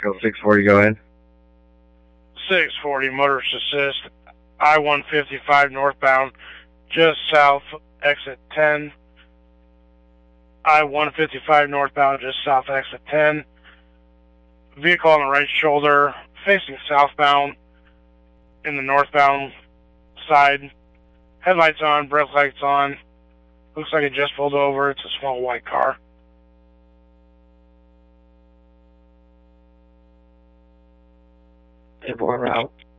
Echo 640, go ahead. 640, motorist assist, I-155 northbound, just south, exit 10. I-155 northbound, just south, exit 10. Vehicle on the right shoulder, facing southbound, in the northbound side. Headlights on, brake lights on. Looks like it just pulled over. It's a small white car. Tip route.